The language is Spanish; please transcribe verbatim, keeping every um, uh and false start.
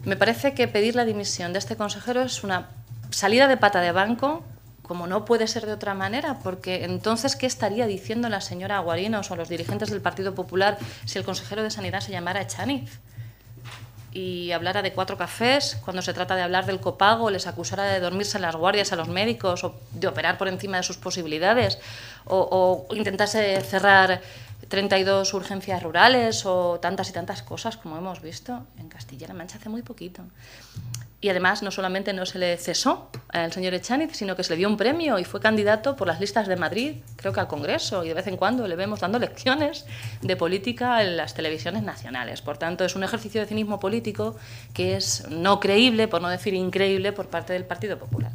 Me parece que pedir la dimisión de este consejero es una salida de pata de banco, como no puede ser de otra manera, porque entonces, ¿qué estaría diciendo la señora Guarinos o los dirigentes del Partido Popular si el consejero de Sanidad se llamara Echaniz y hablara de cuatro cafés cuando se trata de hablar del copago, les acusara de dormirse en las guardias a los médicos o de operar por encima de sus posibilidades o, o intentase cerrar treinta y dos urgencias rurales o tantas y tantas cosas como hemos visto en Castilla-La Mancha hace muy poquito? Y además no solamente no se le cesó al señor Echaniz, sino que se le dio un premio y fue candidato por las listas de Madrid, creo que al Congreso, y de vez en cuando le vemos dando lecciones de política en las televisiones nacionales. Por tanto, es un ejercicio de cinismo político que es no creíble, por no decir increíble, por parte del Partido Popular.